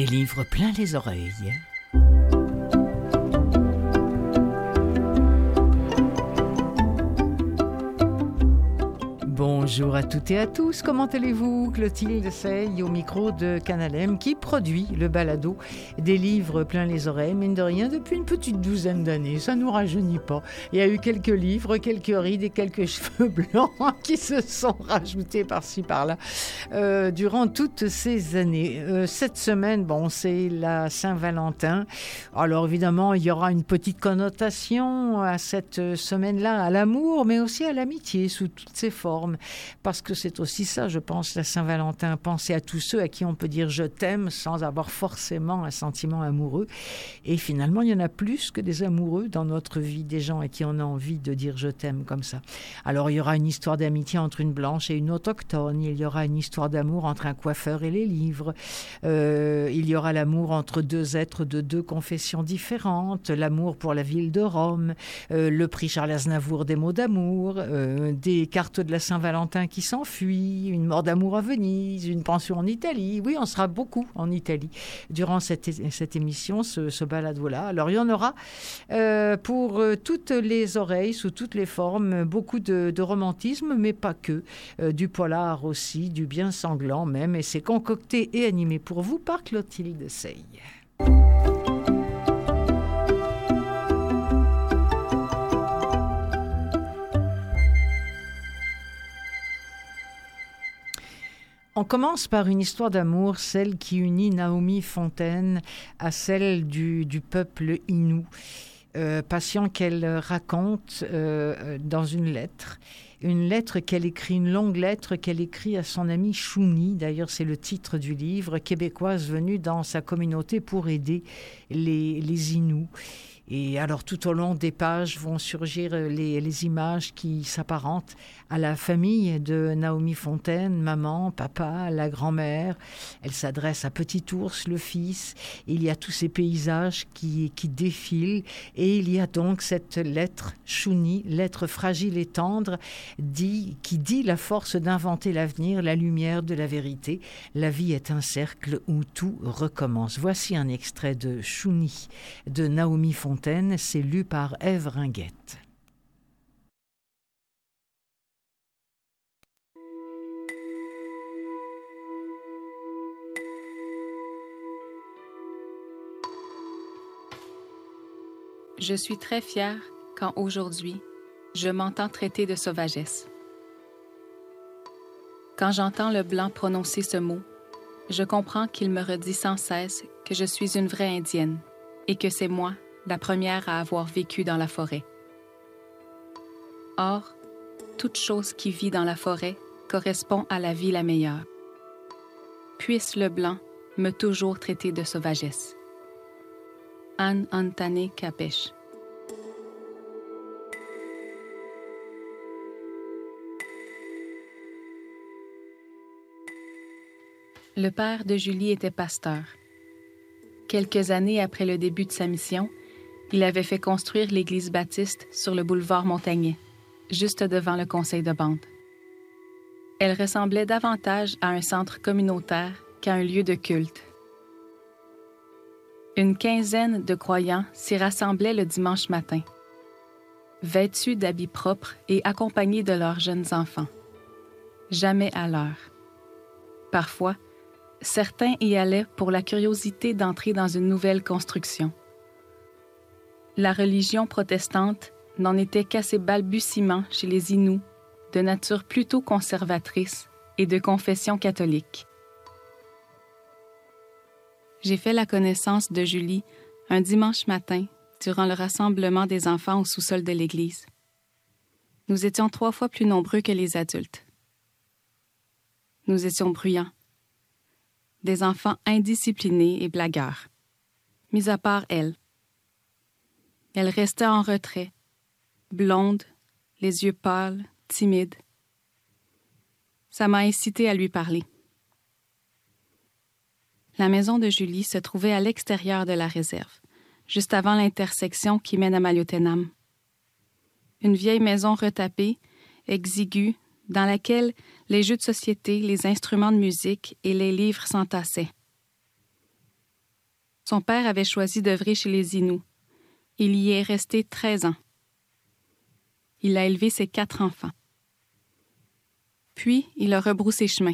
Des livres plein les oreilles. Bonjour à toutes et à tous, comment allez-vous? Clotilde Sey au micro de Canal M qui produit le balado des livres plein les oreilles, mine de rien, depuis une petite douzaine d'années. Ça ne nous rajeunit pas. Il y a eu quelques livres, quelques rides et quelques cheveux blancs qui se sont rajoutés par-ci par-là durant toutes ces années. Cette semaine, c'est la Saint-Valentin. Alors évidemment, il y aura une petite connotation à cette semaine-là, à l'amour, mais aussi à l'amitié sous toutes ses formes. Parce que c'est aussi ça, je pense, la Saint-Valentin. Penser à tous ceux à qui on peut dire « je t'aime » sans avoir forcément un sentiment amoureux. Et finalement, il y en a plus que des amoureux dans notre vie, des gens à qui on a envie de dire « je t'aime » comme ça. Alors, il y aura une histoire d'amitié entre une blanche et une autochtone. Il y aura une histoire d'amour entre un coiffeur et les livres. Il y aura l'amour entre deux êtres de deux confessions différentes. L'amour pour la ville de Rome. Le prix Charles Aznavour des mots d'amour. Des cartes de la Saint-Valentin qui s'enfuit, une mort d'amour à Venise, une pension en Italie. Oui, on sera beaucoup en Italie durant cette émission, ce balado-là. Alors, il y en aura pour toutes les oreilles, sous toutes les formes, beaucoup de romantisme, mais pas que. Du polar aussi, du bien sanglant même. Et c'est concocté et animé pour vous par Clotilde Sey. On commence par une histoire d'amour, celle qui unit Naomi Fontaine à celle du peuple Innu. Passion qu'elle raconte dans une lettre qu'elle écrit, une longue lettre qu'elle écrit à son amie Chouni. D'ailleurs, c'est le titre du livre, québécoise venue dans sa communauté pour aider les Inuits. Et alors, tout au long des pages vont surgir les images qui s'apparentent à la famille de Naomi Fontaine, maman, papa, la grand-mère. Elle s'adresse à Petit Ours, le fils. Il y a tous ces paysages qui défilent. Et il y a donc cette lettre, Chouni, lettre fragile et tendre, qui dit la force d'inventer l'avenir, la lumière de la vérité. La vie est un cercle où tout recommence. Voici un extrait de Chouni de Naomi Fontaine. C'est lu par Ève Ringuette. Je suis très fière quand aujourd'hui, je m'entends traiter de sauvagesse. Quand j'entends le blanc prononcer ce mot, je comprends qu'il me redit sans cesse que je suis une vraie indienne et que c'est moi, la première à avoir vécu dans la forêt. Or, toute chose qui vit dans la forêt correspond à la vie la meilleure. Puisse le blanc me toujours traiter de sauvagesse. Anne Antane Capesh. Le père de Julie était pasteur. Quelques années après le début de sa mission, il avait fait construire l'église baptiste sur le boulevard Montagnet, juste devant le conseil de bande. Elle ressemblait davantage à un centre communautaire qu'à un lieu de culte. Une quinzaine de croyants s'y rassemblaient le dimanche matin, vêtus d'habits propres et accompagnés de leurs jeunes enfants. Jamais à l'heure. Parfois, certains y allaient pour la curiosité d'entrer dans une nouvelle construction. La religion protestante n'en était qu'à ses balbutiements chez les Inuits, de nature plutôt conservatrice et de confession catholique. J'ai fait la connaissance de Julie un dimanche matin durant le rassemblement des enfants au sous-sol de l'église. Nous étions 3 fois plus nombreux que les adultes. Nous étions bruyants. Des enfants indisciplinés et blagueurs. Mis à part elle. Elle restait en retrait, blonde, les yeux pâles, timide. Ça m'a incité à lui parler. La maison de Julie se trouvait à l'extérieur de la réserve, juste avant l'intersection qui mène à Maliotenam. Une vieille maison retapée, exiguë, dans laquelle les jeux de société, les instruments de musique et les livres s'entassaient. Son père avait choisi d'œuvrer chez les Inuits. Il y est resté 13 ans. Il a élevé ses 4 enfants. Puis, il a rebroussé chemin.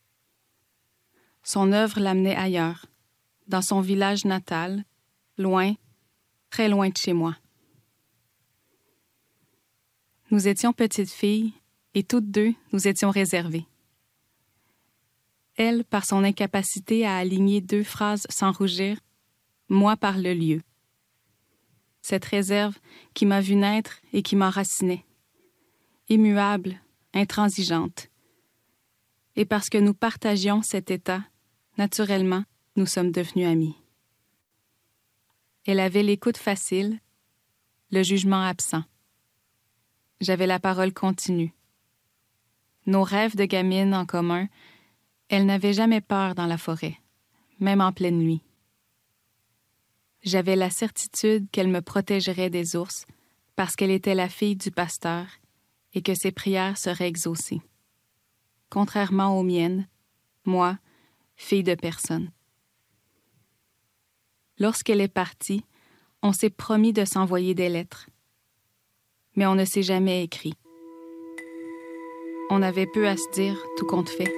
Son œuvre l'amenait ailleurs, dans son village natal, loin, très loin de chez moi. Nous étions petites filles et toutes deux, nous étions réservées. Elle, par son incapacité à aligner 2 phrases sans rougir, moi par le lieu. Cette réserve qui m'a vue naître et qui m'enracinait. Immuable, intransigeante. Et parce que nous partagions cet état, naturellement, nous sommes devenus amies. Elle avait l'écoute facile, le jugement absent. J'avais la parole continue. Nos rêves de gamine en commun, elle n'avait jamais peur dans la forêt, même en pleine nuit. J'avais la certitude qu'elle me protégerait des ours parce qu'elle était la fille du pasteur et que ses prières seraient exaucées. Contrairement aux miennes, moi, fille de personne. Lorsqu'elle est partie, on s'est promis de s'envoyer des lettres. Mais on ne s'est jamais écrit. On avait peu à se dire, tout compte fait.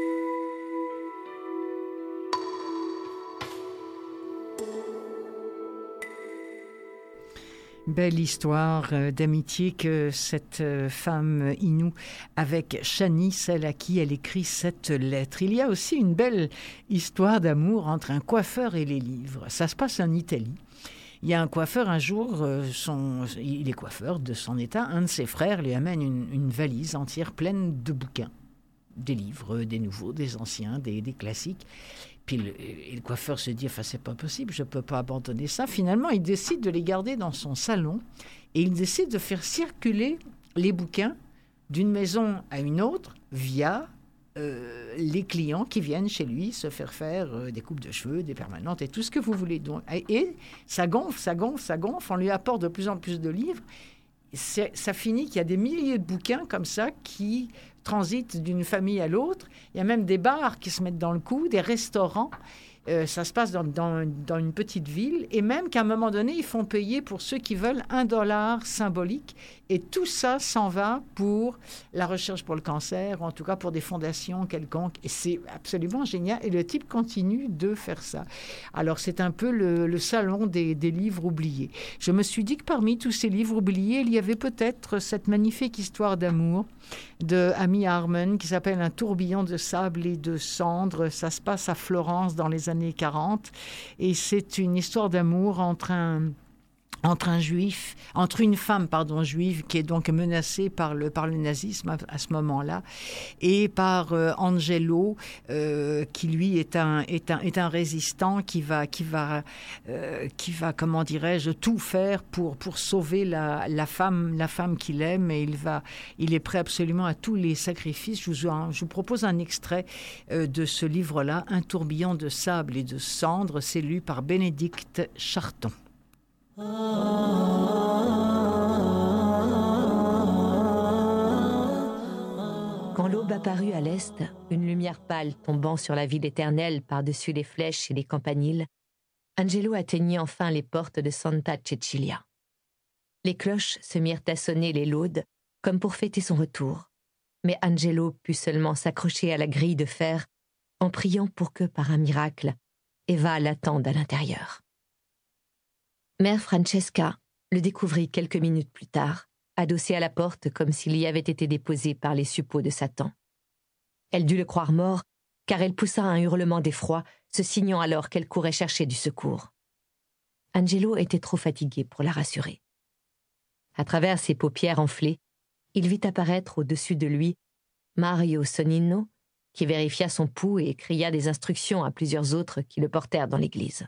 Belle histoire d'amitié que cette femme Inou avec Shani, celle à qui elle écrit cette lettre. Il y a aussi une belle histoire d'amour entre un coiffeur et les livres. Ça se passe en Italie. Il y a un coiffeur, un jour, il est coiffeur de son état, un de ses frères lui amène une valise entière pleine de bouquins, des livres, des nouveaux, des anciens, des classiques. Puis le coiffeur se dit, enfin, c'est pas possible, je peux pas abandonner ça. Finalement, il décide de les garder dans son salon et il décide de faire circuler les bouquins d'une maison à une autre via les clients qui viennent chez lui se faire des coupes de cheveux, des permanentes et tout ce que vous voulez. Donc, et ça gonfle, on lui apporte de plus en plus de livres. Ça finit qu'il y a des milliers de bouquins comme ça qui transitent d'une famille à l'autre. Il y a même des bars qui se mettent dans le coup, des restaurants. Ça se passe dans une petite ville. Et même qu'à un moment donné, ils font payer pour ceux qui veulent $1 symbolique. Et tout ça s'en va pour la recherche pour le cancer, ou en tout cas pour des fondations quelconques. Et c'est absolument génial. Et le type continue de faire ça. Alors, c'est un peu le salon des livres oubliés. Je me suis dit que parmi tous ces livres oubliés, il y avait peut-être cette magnifique histoire d'amour de Amy Harmon qui s'appelle « Un tourbillon de sable et de cendres ». Ça se passe à Florence dans les années 40. Et c'est une histoire d'amour entre une femme juive qui est donc menacée par le nazisme à ce moment-là, et par Angelo qui lui est un résistant qui va comment dirais-je tout faire pour sauver la femme qu'il aime, et il est prêt absolument à tous les sacrifices. Je vous propose un extrait de ce livre-là, Un tourbillon de sable et de cendres. C'est lu par Bénédicte Charton. Quand l'aube apparut à l'est, une lumière pâle tombant sur la ville éternelle par-dessus les flèches et les campaniles, Angelo atteignit enfin les portes de Santa Cecilia. Les cloches se mirent à sonner les laudes, comme pour fêter son retour, mais Angelo put seulement s'accrocher à la grille de fer en priant pour que, par un miracle, Eva l'attende à l'intérieur. Mère Francesca le découvrit quelques minutes plus tard, adossé à la porte comme s'il y avait été déposé par les suppôts de Satan. Elle dut le croire mort, car elle poussa un hurlement d'effroi, se signant alors qu'elle courait chercher du secours. Angelo était trop fatigué pour la rassurer. À travers ses paupières enflées, il vit apparaître au-dessus de lui Mario Sonnino, qui vérifia son pouls et cria des instructions à plusieurs autres qui le portèrent dans l'église.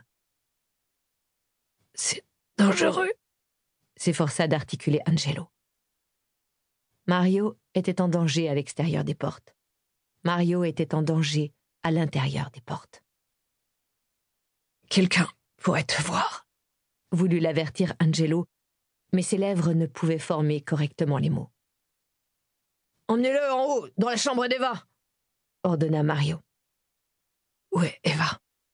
« C'est dangereux !» s'efforça d'articuler Angelo. Mario était en danger à l'extérieur des portes. Mario était en danger à l'intérieur des portes. « Quelqu'un pourrait te voir !» voulut l'avertir Angelo, mais ses lèvres ne pouvaient former correctement les mots. « Emmenez-le en haut, dans la chambre d'Eva !» ordonna Mario. « Où est Eva ?»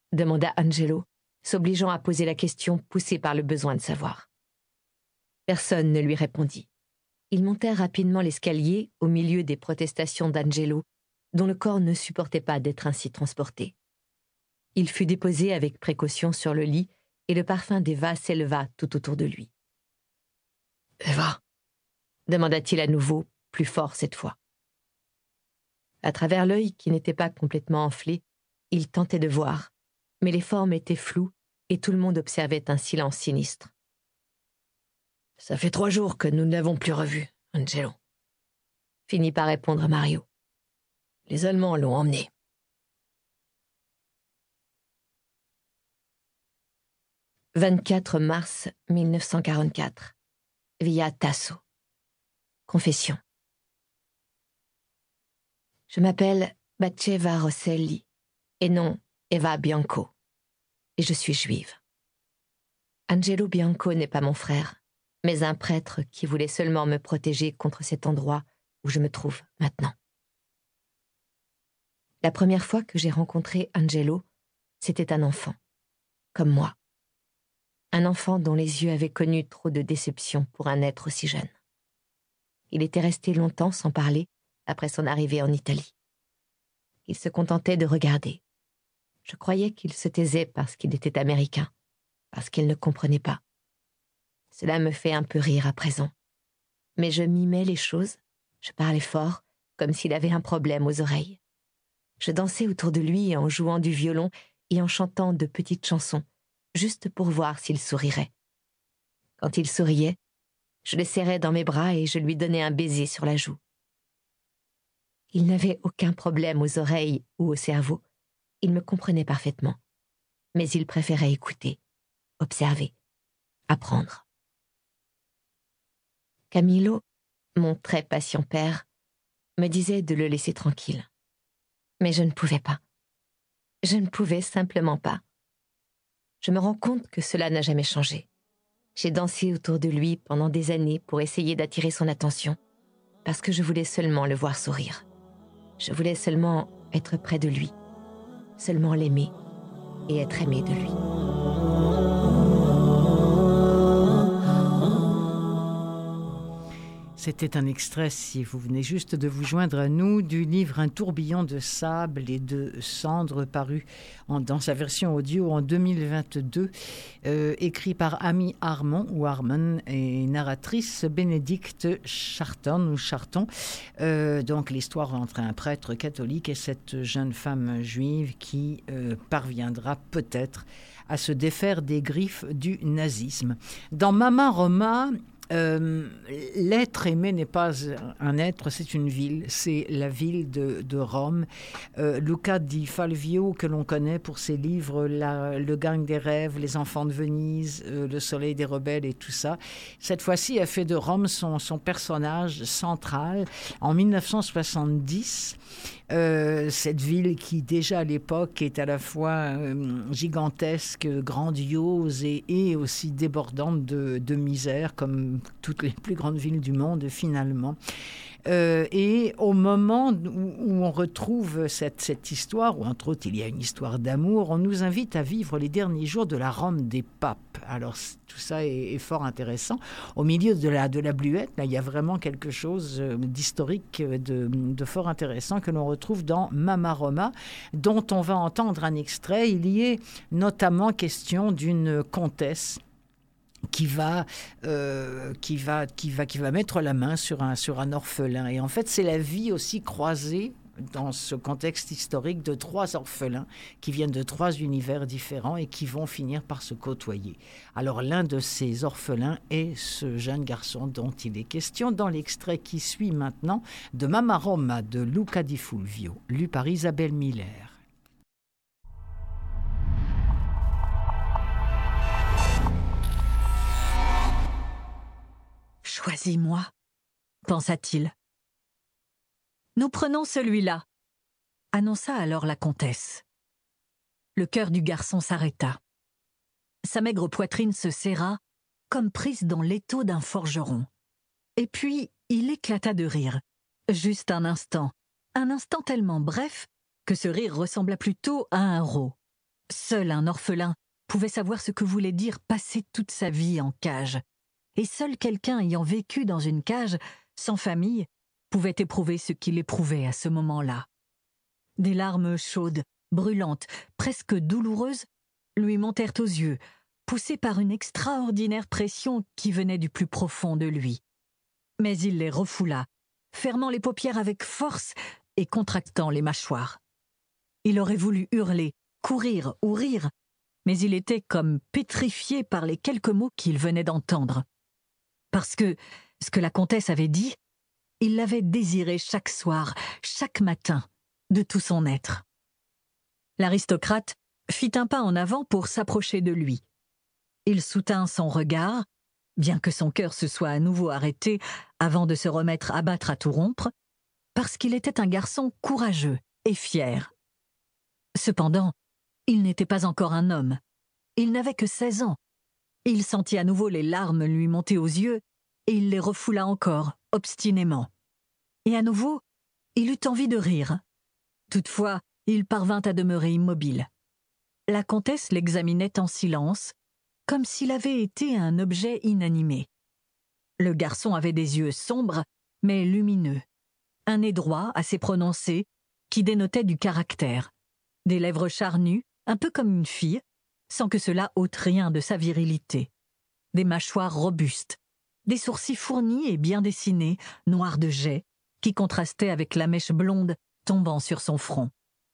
demanda Angelo, s'obligeant à poser la question poussée par le besoin de savoir. Personne ne lui répondit. Ils montèrent rapidement l'escalier au milieu des protestations d'Angelo, dont le corps ne supportait pas d'être ainsi transporté. Il fut déposé avec précaution sur le lit et le parfum d'Eva s'éleva tout autour de lui. « Eva » demanda-t-il à nouveau, plus fort cette fois. À travers l'œil qui n'était pas complètement enflé, il tentait de voir, mais les formes étaient floues et tout le monde observait un silence sinistre. « Ça fait 3 jours que nous ne l'avons plus revu, Angelo. » finit par répondre Mario. « Les Allemands l'ont emmené. » 24 mars 1944. Via Tasso. Confession. Je m'appelle Batcheva Rosselli, et non Eva Bianco, et je suis juive. Angelo Bianco n'est pas mon frère, mais un prêtre qui voulait seulement me protéger contre cet endroit où je me trouve maintenant. La première fois que j'ai rencontré Angelo, c'était un enfant, comme moi. Un enfant dont les yeux avaient connu trop de déception pour un être aussi jeune. Il était resté longtemps sans parler après son arrivée en Italie. Il se contentait de regarder. Je croyais qu'il se taisait parce qu'il était américain, parce qu'il ne comprenait pas. Cela me fait un peu rire à présent. Mais je mimais les choses, je parlais fort, comme s'il avait un problème aux oreilles. Je dansais autour de lui en jouant du violon et en chantant de petites chansons, juste pour voir s'il sourirait. Quand il souriait, je le serrais dans mes bras et je lui donnais un baiser sur la joue. Il n'avait aucun problème aux oreilles ou au cerveau. Il me comprenait parfaitement. Mais il préférait écouter, observer, apprendre. Camillo, mon très patient père, me disait de le laisser tranquille. Mais je ne pouvais pas. Je ne pouvais simplement pas. Je me rends compte que cela n'a jamais changé. J'ai dansé autour de lui pendant des années pour essayer d'attirer son attention, parce que je voulais seulement le voir sourire. Je voulais seulement être près de lui, seulement l'aimer et être aimé de lui. C'était un extrait, si vous venez juste de vous joindre à nous, du livre Un tourbillon de sable et de cendres paru dans sa version audio en 2022, écrit par Amy Harmon ou Harmon et narratrice Bénédicte Charton ou Charton. Donc l'histoire entre un prêtre catholique et cette jeune femme juive qui parviendra peut-être à se défaire des griffes du nazisme. Dans Mama Roma, l'être aimé n'est pas un être, c'est une ville, c'est la ville de Rome. Luca di Falvio, que l'on connaît pour ses livres Le gang des rêves, Les enfants de Venise, Le soleil des rebelles et tout ça, cette fois-ci a fait de Rome son personnage central. En 1970, cette ville qui déjà à l'époque est à la fois gigantesque, grandiose et aussi débordante de misère, comme toutes les plus grandes villes du monde finalement. Et au moment où on retrouve cette histoire, où entre autres il y a une histoire d'amour, on nous invite à vivre les derniers jours de la Rome des papes. Alors tout ça est fort intéressant. Au milieu de la bluette, là, il y a vraiment quelque chose d'historique, de fort intéressant que l'on retrouve dans Mama Roma, dont on va entendre un extrait. Il y est notamment question d'une comtesse qui va mettre la main sur un orphelin. Et en fait, c'est la vie aussi croisée dans ce contexte historique de 3 orphelins qui viennent de 3 univers différents et qui vont finir par se côtoyer. Alors l'un de ces orphelins est ce jeune garçon dont il est question dans l'extrait qui suit maintenant de Mama Roma de Luca di Fulvio, lu par Isabelle Miller. Choisis-moi, pensa-t-il. Nous prenons celui-là, annonça alors la comtesse. Le cœur du garçon s'arrêta. Sa maigre poitrine se serra, comme prise dans l'étau d'un forgeron. Et puis, il éclata de rire. Juste un instant tellement bref que ce rire ressembla plutôt à un rot. Seul un orphelin pouvait savoir ce que voulait dire passer toute sa vie en cage. Et seul quelqu'un ayant vécu dans une cage, sans famille, pouvait éprouver ce qu'il éprouvait à ce moment-là. Des larmes chaudes, brûlantes, presque douloureuses, lui montèrent aux yeux, poussées par une extraordinaire pression qui venait du plus profond de lui. Mais il les refoula, fermant les paupières avec force et contractant les mâchoires. Il aurait voulu hurler, courir ou rire, mais il était comme pétrifié par les quelques mots qu'il venait d'entendre. Parce que ce que la comtesse avait dit, il l'avait désiré chaque soir, chaque matin, de tout son être. L'aristocrate fit un pas en avant pour s'approcher de lui. Il soutint son regard, bien que son cœur se soit à nouveau arrêté avant de se remettre à battre à tout rompre, parce qu'il était un garçon courageux et fier. Cependant, il n'était pas encore un homme. Il n'avait que 16 ans. Il sentit à nouveau les larmes lui monter aux yeux et il les refoula encore, obstinément. Et à nouveau, il eut envie de rire. Toutefois, il parvint à demeurer immobile. La comtesse l'examinait en silence, comme s'il avait été un objet inanimé. Le garçon avait des yeux sombres, mais lumineux, un nez droit assez prononcé, qui dénotait du caractère, des lèvres charnues, un peu comme une fille, sans que cela ôte rien de sa virilité, des mâchoires robustes, des sourcils fournis et bien dessinés, noirs de jais, qui contrastaient avec la mèche blonde tombant sur son front.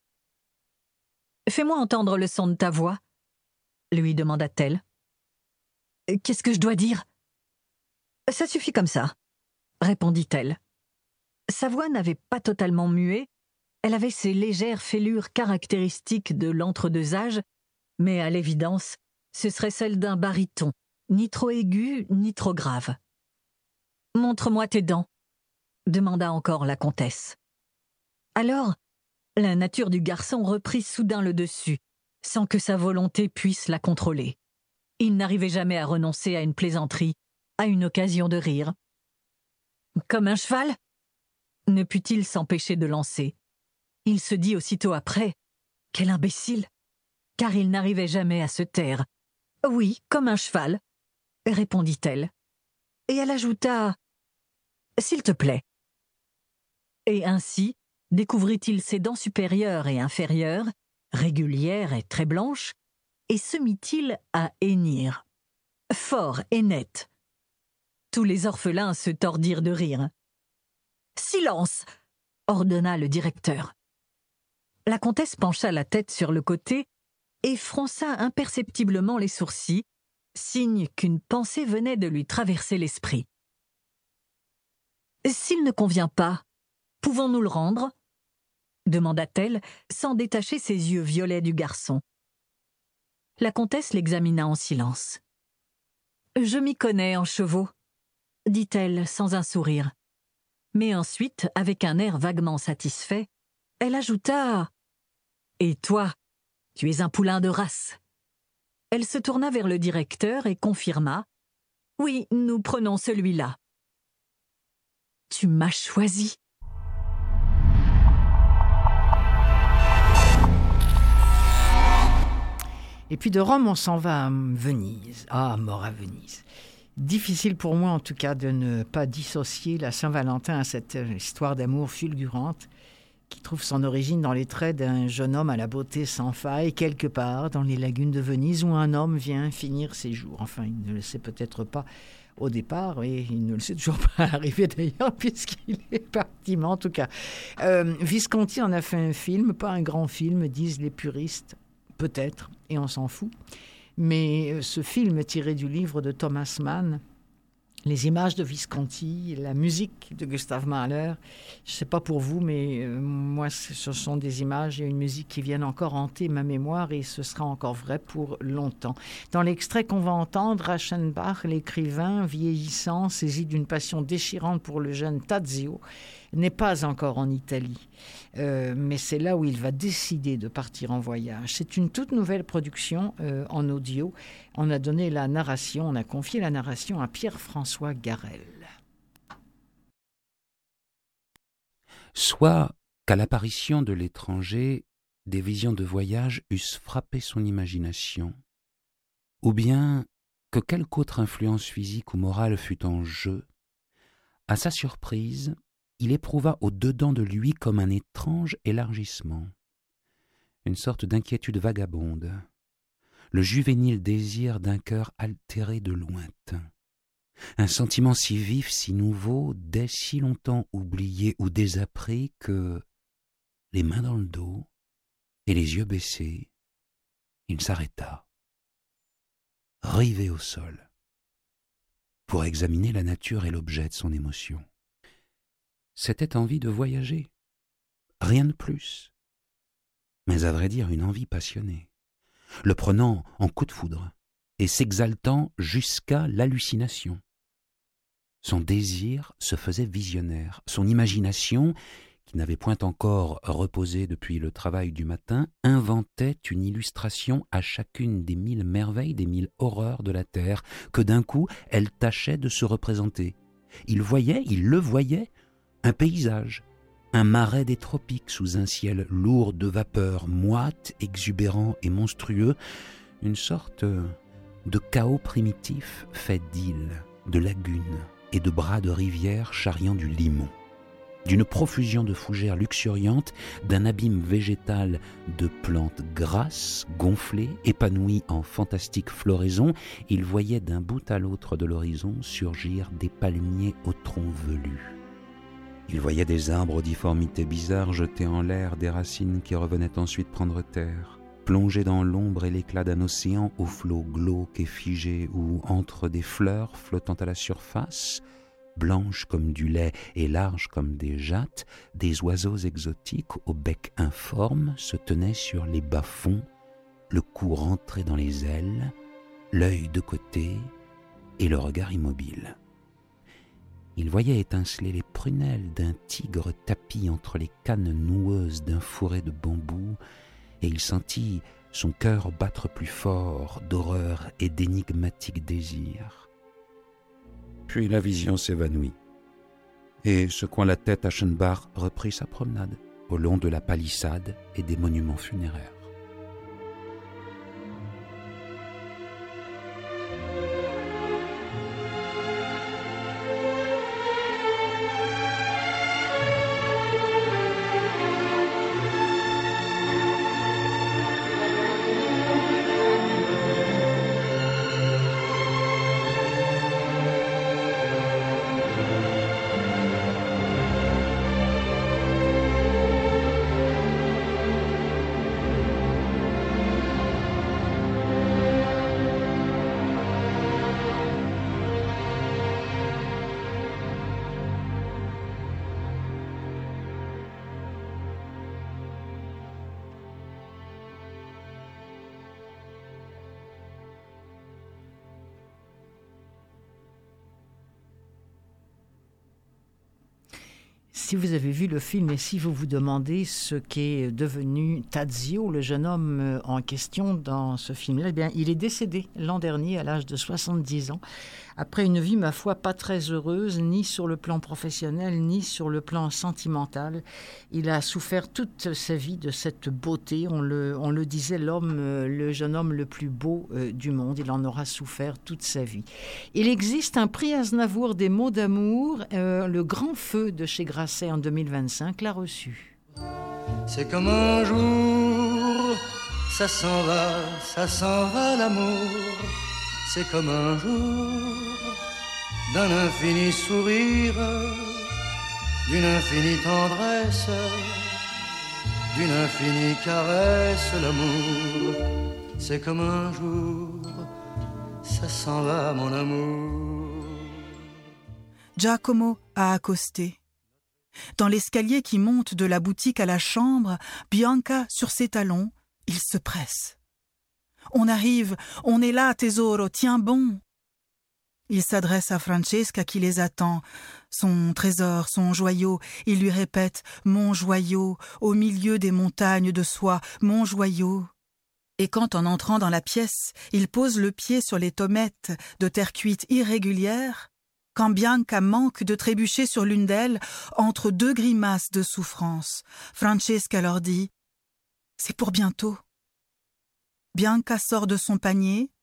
« Fais-moi entendre le son de ta voix, » lui demanda-t-elle. « Qu'est-ce que je dois dire ?»« Ça suffit comme ça, » répondit-elle. Sa voix n'avait pas totalement mué, elle avait ces légères fêlures caractéristiques de l'entre-deux-âges, mais à l'évidence, ce serait celle d'un baryton, ni trop aigu, ni trop grave. « Montre-moi tes dents, » demanda encore la comtesse. Alors, la nature du garçon reprit soudain le dessus, sans que sa volonté puisse la contrôler. Il n'arrivait jamais à renoncer à une plaisanterie, à une occasion de rire. « Comme un cheval ?» ne put-il s'empêcher de lancer. Il se dit aussitôt après « Quel imbécile !» car il n'arrivait jamais à se taire. « Oui, comme un cheval », répondit-elle. Et elle ajouta « S'il te plaît ». Et ainsi découvrit-il ses dents supérieures et inférieures, régulières et très blanches, et se mit-il à hennir, fort et net. Tous les orphelins se tordirent de rire. « Silence !» ordonna le directeur. La comtesse pencha la tête sur le côté et fronça imperceptiblement les sourcils, signe qu'une pensée venait de lui traverser l'esprit. « S'il ne convient pas, pouvons-nous le rendre ?» demanda-t-elle, sans détacher ses yeux violets du garçon. La comtesse l'examina en silence. « Je m'y connais en chevaux, » dit-elle sans un sourire. Mais ensuite, avec un air vaguement satisfait, elle ajouta « Et toi, tu es un poulain de race. » Elle se tourna vers le directeur et confirma « Oui, nous prenons celui-là. »« Tu m'as choisi. » Et puis de Rome, on s'en va à Venise. Ah, mort à Venise. Difficile pour moi, en tout cas, de ne pas dissocier la Saint-Valentin à cette histoire d'amour fulgurante qui trouve son origine dans les traits d'un jeune homme à la beauté sans faille, quelque part dans les lagunes de Venise, où un homme vient finir ses jours. Enfin, il ne le sait peut-être pas au départ, et il ne le sait toujours pas à l'arrivée d'ailleurs, puisqu'il est parti. Mais en tout cas, Visconti en a fait un film, pas un grand film, disent les puristes, peut-être, et on s'en fout. Mais ce film tiré du livre de Thomas Mann, les images de Visconti, la musique de Gustav Mahler, je ne sais pas pour vous, mais moi, ce sont des images et une musique qui viennent encore hanter ma mémoire et ce sera encore vrai pour longtemps. Dans l'extrait qu'on va entendre, Reichenbach, l'écrivain vieillissant, saisi d'une passion déchirante pour le jeune Tadzio, n'est pas encore en Italie. Mais c'est là où il va décider de partir en voyage. C'est une toute nouvelle production en audio. On a donné la narration, on a confié la narration à Pierre-François Garel. Soit qu'à l'apparition de l'étranger, des visions de voyage eussent frappé son imagination, ou bien que quelque autre influence physique ou morale fût en jeu, à sa surprise, il éprouva au-dedans de lui comme un étrange élargissement, une sorte d'inquiétude vagabonde, le juvénile désir d'un cœur altéré de lointain, un sentiment si vif, si nouveau, dès si longtemps oublié ou désappris que, les mains dans le dos et les yeux baissés, il s'arrêta, rivé au sol, pour examiner la nature et l'objet de son émotion. C'était envie de voyager, rien de plus, mais à vrai dire une envie passionnée, le prenant en coup de foudre et s'exaltant jusqu'à l'hallucination. Son désir se faisait visionnaire, son imagination, qui n'avait point encore reposé depuis le travail du matin, inventait une illustration à chacune des 1000 merveilles, des 1000 horreurs de la terre, que d'un coup elle tâchait de se représenter. Il le voyait, un paysage, un marais des tropiques sous un ciel lourd de vapeur, moite, exubérant et monstrueux, une sorte de chaos primitif fait d'îles, de lagunes et de bras de rivière charriant du limon. D'une profusion de fougères luxuriantes, d'un abîme végétal de plantes grasses, gonflées, épanouies en fantastique floraison, il voyait d'un bout à l'autre de l'horizon surgir des palmiers au tronc velu. Il voyait des arbres aux difformités bizarres jeter en l'air des racines qui revenaient ensuite prendre terre, plongés dans l'ombre et l'éclat d'un océan aux flots glauques et figés ou entre des fleurs flottant à la surface, blanches comme du lait et larges comme des jattes, des oiseaux exotiques au bec informe se tenaient sur les bas-fonds, le cou rentré dans les ailes, l'œil de côté et le regard immobile. Il voyait étinceler les prunelles d'un tigre tapi entre les cannes noueuses d'un fourré de bambou, et il sentit son cœur battre plus fort d'horreur et d'énigmatique désir. Puis la vision s'évanouit, et secouant la tête, Aschenbach reprit sa promenade au long de la palissade et des monuments funéraires. Si vous avez vu le film et si vous vous demandez ce qu'est devenu Tadzio, le jeune homme en question dans ce film-là, eh bien, il est décédé l'an dernier à l'âge de 70 ans, après une vie, ma foi, pas très heureuse, ni sur le plan professionnel, ni sur le plan sentimental. Il a souffert toute sa vie de cette beauté. On le disait, le jeune homme le plus beau du monde. Il en aura souffert toute sa vie. Il existe un prix Aznavour des mots d'amour. Le Grand Feu de chez Grasset en 2025 l'a reçu. C'est comme un jour, ça s'en va l'amour. C'est comme un jour d'un infini sourire, d'une infinie tendresse, d'une infinie caresse. L'amour, c'est comme un jour, ça s'en va mon amour. Giacomo a accosté. Dans l'escalier qui monte de la boutique à la chambre, Bianca sur ses talons, il se presse. On arrive, on est là, tesoro, tiens bon. Il s'adresse à Francesca qui les attend. Son trésor, son joyau, il lui répète « Mon joyau, au milieu des montagnes de soie, mon joyau ». Et quand, en entrant dans la pièce, il pose le pied sur les tommettes de terre cuite irrégulières, quand Bianca manque de trébucher sur l'une d'elles, entre deux grimaces de souffrance, Francesca leur dit « C'est pour bientôt ». Bianca sort de son panier,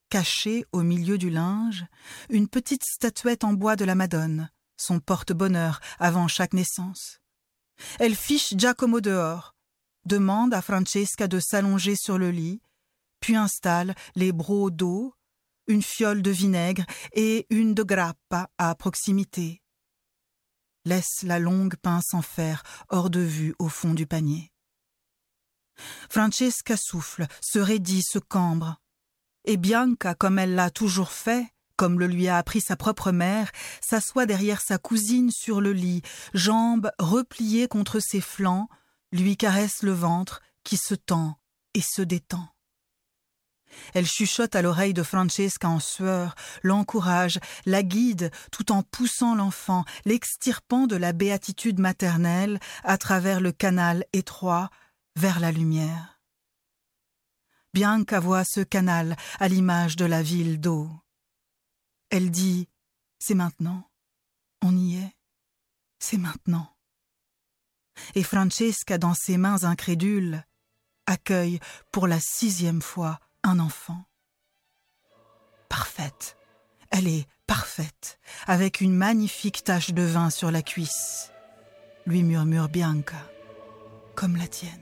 cachée au milieu du linge, une petite statuette en bois de la Madone, son porte-bonheur avant chaque naissance. Elle fiche Giacomo dehors, demande à Francesca de s'allonger sur le lit, puis installe les brocs d'eau, une fiole de vinaigre et une de grappa à proximité. Laisse la longue pince en fer hors de vue au fond du panier. Francesca souffle, se raidit, se cambre. Et Bianca, comme elle l'a toujours fait, comme le lui a appris sa propre mère, s'assoit derrière sa cousine sur le lit, jambes repliées contre ses flancs, lui caresse le ventre qui se tend et se détend. Elle chuchote à l'oreille de Francesca en sueur, l'encourage, la guide tout en poussant l'enfant, l'extirpant de la béatitude maternelle à travers le canal étroit vers la lumière. Bianca voit ce canal à l'image de la ville d'eau. Elle dit « C'est maintenant, on y est, c'est maintenant ». Et Francesca, dans ses mains incrédules, accueille pour la 6e fois un enfant. Parfaite, elle est parfaite, avec une magnifique tache de vin sur la cuisse, lui murmure Bianca, comme la tienne.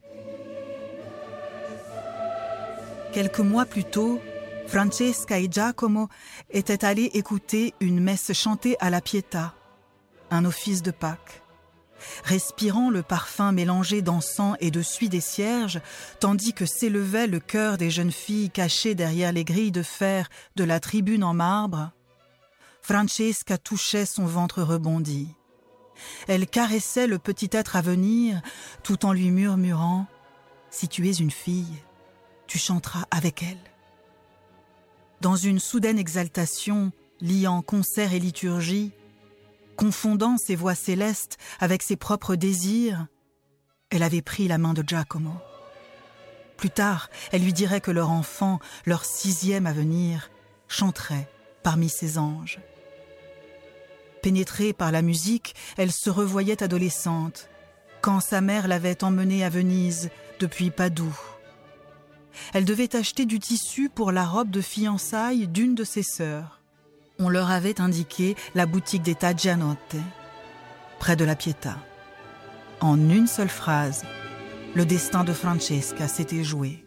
Quelques mois plus tôt, Francesca et Giacomo étaient allés écouter une messe chantée à la Pietà, un office de Pâques. Respirant le parfum mélangé d'encens et de suie des cierges, tandis que s'élevait le chœur des jeunes filles cachées derrière les grilles de fer de la tribune en marbre, Francesca touchait son ventre rebondi. Elle caressait le petit être à venir, tout en lui murmurant « Si tu es une fille, tu chanteras avec elle ». Dans une soudaine exaltation, liant concert et liturgie, confondant ses voix célestes avec ses propres désirs, elle avait pris la main de Giacomo. Plus tard, elle lui dirait que leur enfant, leur 6e à venir, chanterait parmi ses anges. Pénétrée par la musique, elle se revoyait adolescente, quand sa mère l'avait emmenée à Venise depuis Padoue. Elle devait acheter du tissu pour la robe de fiançailles d'une de ses sœurs. On leur avait indiqué la boutique des Taglianotte, près de la Pietà. En une seule phrase, le destin de Francesca s'était joué.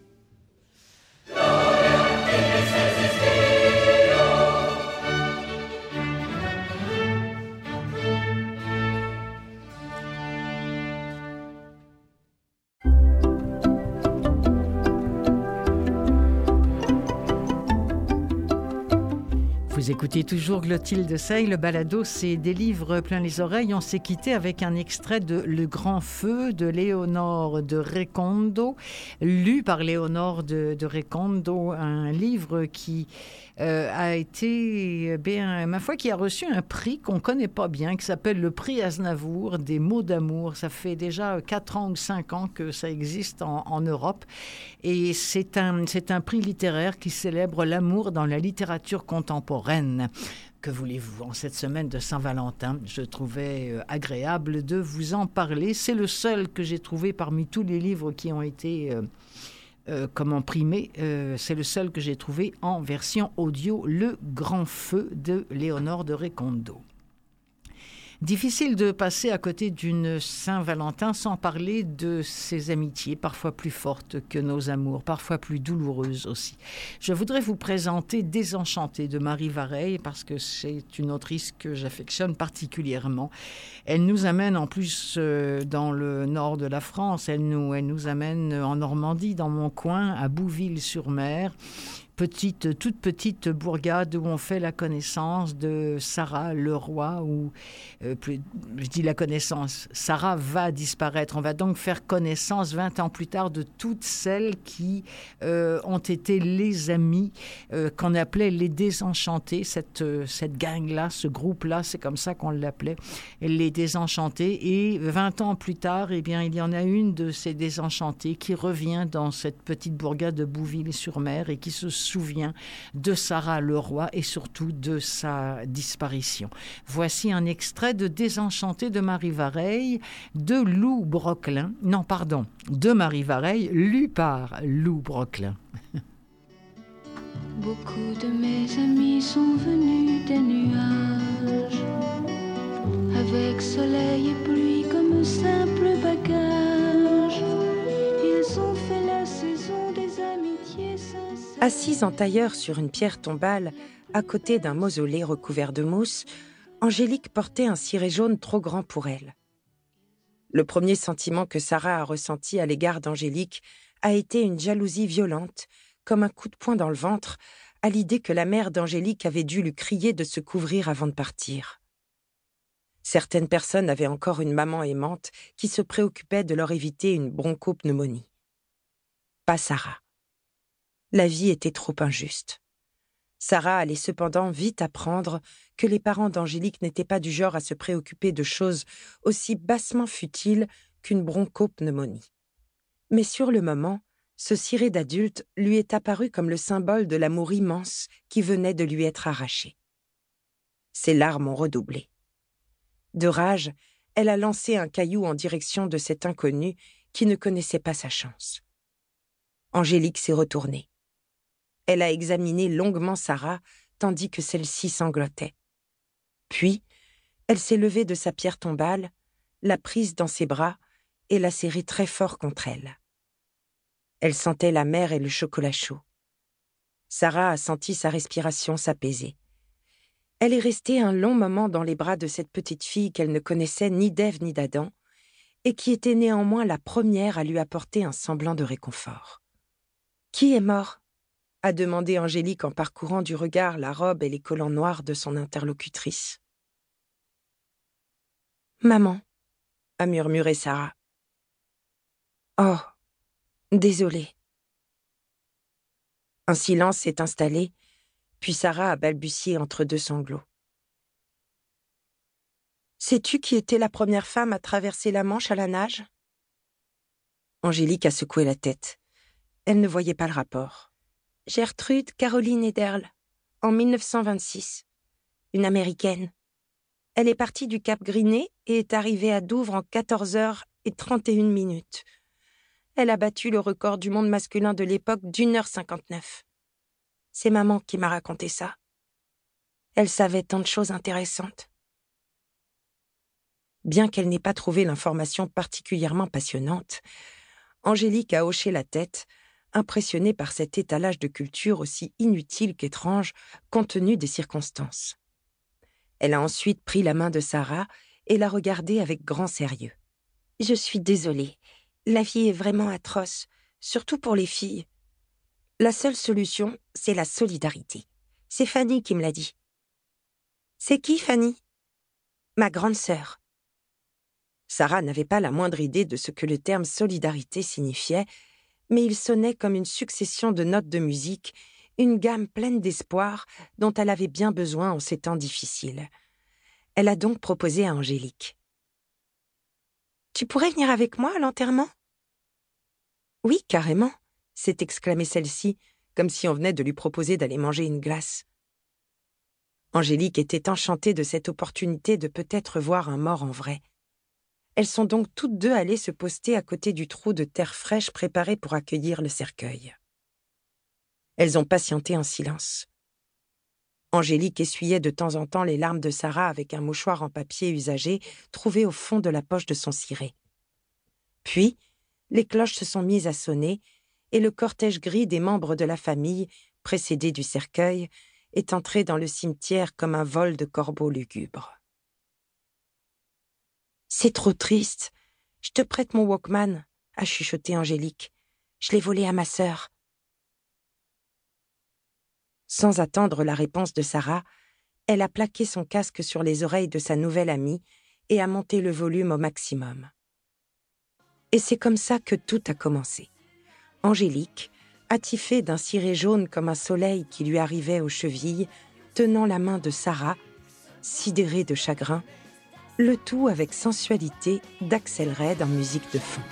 Vous écoutez toujours Clotilde Sey, le balado, c'est des livres plein les oreilles. On s'est quitté avec un extrait de Le Grand Feu de Léonore de Recondo, lu par Léonore de Recondo, un livre qui a été, ma foi, qui a reçu un prix qu'on ne connaît pas bien, qui s'appelle le prix Aznavour des mots d'amour. Ça fait déjà 4 ans ou 5 ans que ça existe en Europe. Et c'est un prix littéraire qui célèbre l'amour dans la littérature contemporaine. Que voulez-vous? En cette semaine de Saint-Valentin, je trouvais agréable de vous en parler. C'est le seul que j'ai trouvé parmi tous les livres qui ont été primés. C'est le seul que j'ai trouvé en version audio, Le Grand Feu de Léonore de Recondo. Difficile de passer à côté d'une Saint-Valentin sans parler de ces amitiés, parfois plus fortes que nos amours, parfois plus douloureuses aussi. Je voudrais vous présenter Désenchantée de Marie Vareille, parce que c'est une autrice que j'affectionne particulièrement. Elle nous amène en plus dans le nord de la France, elle nous amène en Normandie, dans mon coin, à Bouville-sur-Mer. Toute petite bourgade où on fait la connaissance de Sarah Leroy, je dis la connaissance, Sarah va disparaître. On va donc faire connaissance 20 ans plus tard de toutes celles qui ont été les amies qu'on appelait les Désenchantés, cette gang-là, ce groupe-là, c'est comme ça qu'on l'appelait, les Désenchantés. Et 20 ans plus tard, il y en a une de ces Désenchantées qui revient dans cette petite bourgade de Bouville-sur-Mer et qui se souvient de Sarah Leroy et surtout de sa disparition. Voici un extrait de Désenchantée de Marie Vareille, de Marie Vareille, lu par Lou Brocklin. Beaucoup de mes amis sont venus des nuages, avec soleil et pluie comme simple bagage. Ils ont fait la saison des amitiés sincères. Assise en tailleur sur une pierre tombale, à côté d'un mausolée recouvert de mousse, Angélique portait un ciré jaune trop grand pour elle. Le premier sentiment que Sarah a ressenti à l'égard d'Angélique a été une jalousie violente, comme un coup de poing dans le ventre, à l'idée que la mère d'Angélique avait dû lui crier de se couvrir avant de partir. Certaines personnes avaient encore une maman aimante qui se préoccupait de leur éviter une bronchopneumonie. Pas Sarah. La vie était trop injuste. Sarah allait cependant vite apprendre que les parents d'Angélique n'étaient pas du genre à se préoccuper de choses aussi bassement futiles qu'une bronchopneumonie. Mais sur le moment, ce ciré d'adulte lui est apparu comme le symbole de l'amour immense qui venait de lui être arraché. Ses larmes ont redoublé. De rage, elle a lancé un caillou en direction de cet inconnu qui ne connaissait pas sa chance. Angélique s'est retournée. Elle a examiné longuement Sarah, tandis que celle-ci sanglotait. Puis, elle s'est levée de sa pierre tombale, l'a prise dans ses bras et l'a serrée très fort contre elle. Elle sentait la mer et le chocolat chaud. Sarah a senti sa respiration s'apaiser. Elle est restée un long moment dans les bras de cette petite fille qu'elle ne connaissait ni d'Ève ni d'Adam, et qui était néanmoins la première à lui apporter un semblant de réconfort. « Qui est mort ?» a demandé Angélique en parcourant du regard la robe et les collants noirs de son interlocutrice. « Maman, » a murmuré Sarah. « Oh, désolée. » Un silence s'est installé, puis Sarah a balbutié entre deux sanglots. « Sais-tu qui était la première femme à traverser la Manche à la nage ?» Angélique a secoué la tête. Elle ne voyait pas le rapport. Gertrude Caroline Ederle, en 1926. Une Américaine. Elle est partie du Cap Griné et est arrivée à Douvres en 14h31. Elle a battu le record du monde masculin de l'époque d'1h59. C'est maman qui m'a raconté ça. Elle savait tant de choses intéressantes. Bien qu'elle n'ait pas trouvé l'information particulièrement passionnante, Angélique a hoché la tête, impressionnée par cet étalage de culture aussi inutile qu'étrange compte tenu des circonstances. Elle a ensuite pris la main de Sarah et l'a regardée avec grand sérieux. « Je suis désolée, la vie est vraiment atroce, surtout pour les filles. La seule solution, c'est la solidarité. C'est Fanny qui me l'a dit. »« C'est qui, Fanny ?»« Ma grande sœur. » Sarah n'avait pas la moindre idée de ce que le terme « solidarité » signifiait, mais il sonnait comme une succession de notes de musique, une gamme pleine d'espoir dont elle avait bien besoin en ces temps difficiles. Elle a donc proposé à Angélique. « Tu pourrais venir avec moi à l'enterrement ?»« Oui, carrément !» s'est exclamée celle-ci, comme si on venait de lui proposer d'aller manger une glace. Angélique était enchantée de cette opportunité de peut-être voir un mort en vrai. Elles sont donc toutes deux allées se poster à côté du trou de terre fraîche préparé pour accueillir le cercueil. Elles ont patienté en silence. Angélique essuyait de temps en temps les larmes de Sarah avec un mouchoir en papier usagé trouvé au fond de la poche de son ciré. Puis, les cloches se sont mises à sonner et le cortège gris des membres de la famille, précédé du cercueil, est entré dans le cimetière comme un vol de corbeaux lugubres. « C'est trop triste. Je te prête mon Walkman, » a chuchoté Angélique. « Je l'ai volé à ma sœur. » Sans attendre la réponse de Sarah, elle a plaqué son casque sur les oreilles de sa nouvelle amie et a monté le volume au maximum. Et c'est comme ça que tout a commencé. Angélique, attifée d'un ciré jaune comme un soleil qui lui arrivait aux chevilles, tenant la main de Sarah, sidérée de chagrin, le tout avec sensualité d'Axel Red en musique de fond.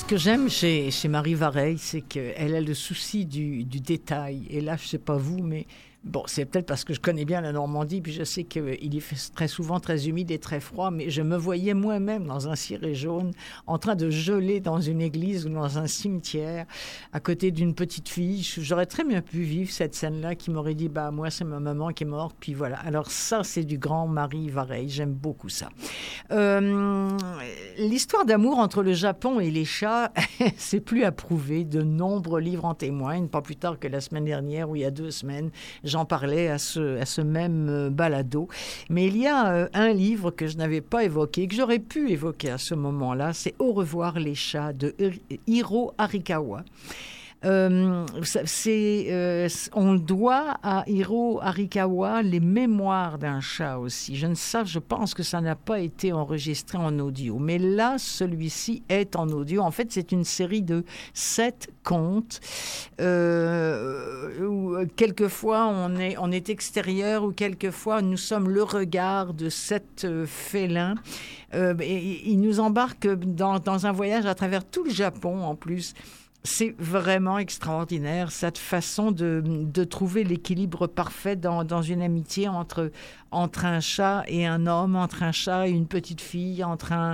que j'aime chez Marie Vareille, c'est qu'elle a le souci du détail. Et là, je ne sais pas vous, mais bon, c'est peut-être parce que je connais bien la Normandie, puis je sais qu'il y fait très souvent très humide et très froid, mais je me voyais moi-même dans un ciré jaune, en train de geler dans une église ou dans un cimetière, à côté d'une petite fille. J'aurais très bien pu vivre cette scène-là qui m'aurait dit, bah moi, c'est ma maman qui est morte, puis voilà. Alors ça, c'est du grand Marie Vareille, j'aime beaucoup ça. L'histoire d'amour entre le Japon et les chats, c'est plus à prouver. De nombreux livres en témoignent, pas plus tard que la semaine dernière ou il y a 2 semaines. J'en parlais à ce même balado. Mais il y a un livre que je n'avais pas évoqué, que j'aurais pu évoquer à ce moment-là, c'est « Au revoir les chats » de Hiro Arikawa. On doit à Hiro Arikawa les mémoires d'un chat aussi. Je pense que ça n'a pas été enregistré en audio. Mais là, celui-ci est en audio. En fait, c'est une série de 7 contes où quelquefois on est extérieur ou quelquefois nous sommes le regard de 7 félins. Il nous embarque dans un voyage à travers tout le Japon en plus. C'est vraiment extraordinaire, cette façon de trouver l'équilibre parfait dans une amitié entre un chat et un homme, entre un chat et une petite fille, entre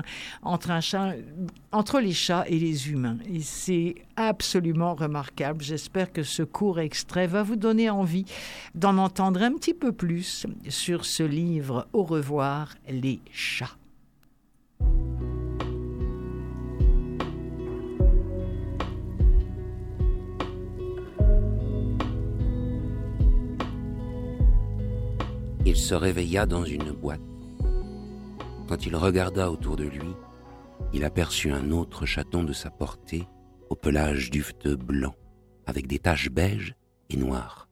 les chats et les humains. Et c'est absolument remarquable. J'espère que ce court extrait va vous donner envie d'en entendre un petit peu plus sur ce livre « Au revoir les chats ». Il se réveilla dans une boîte. Quand il regarda autour de lui, il aperçut un autre chaton de sa portée, au pelage duveteux blanc, avec des taches beiges et noires.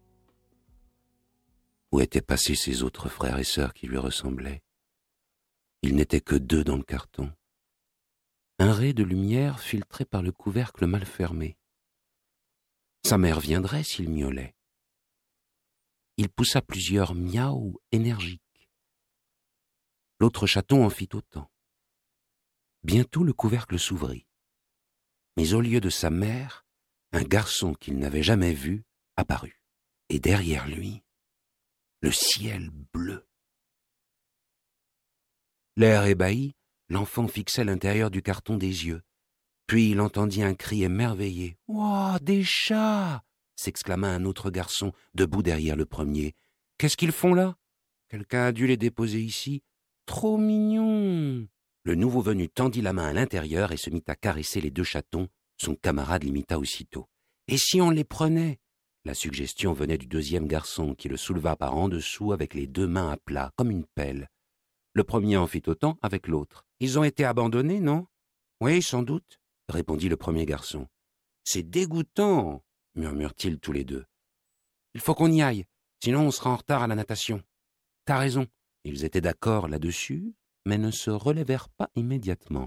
Où étaient passés ses autres frères et sœurs qui lui ressemblaient? Ils n'étaient que 2 dans le carton. Un ray de lumière filtré par le couvercle mal fermé. Sa mère viendrait s'il miaulait. Il poussa plusieurs miaou énergiques. L'autre chaton en fit autant. Bientôt le couvercle s'ouvrit. Mais au lieu de sa mère, un garçon qu'il n'avait jamais vu apparut. Et derrière lui, le ciel bleu. L'air ébahi, l'enfant fixait l'intérieur du carton des yeux. Puis il entendit un cri émerveillé. « Ouah, des chats !» s'exclama un autre garçon, debout derrière le premier. « Qu'est-ce qu'ils font là? Quelqu'un a dû les déposer ici. Trop mignon !» Le nouveau venu tendit la main à l'intérieur et se mit à caresser les 2 chatons. Son camarade l'imita aussitôt. « Et si on les prenait ?» La suggestion venait du 2e garçon qui le souleva par en dessous avec les 2 mains à plat, comme une pelle. Le premier en fit autant avec l'autre. « Ils ont été abandonnés, non ?»« Oui, sans doute, » répondit le premier garçon. « C'est dégoûtant !» murmurent-ils tous les 2. « Il faut qu'on y aille, sinon on sera en retard à la natation. »« T'as raison. » Ils étaient d'accord là-dessus, mais ne se relevèrent pas immédiatement.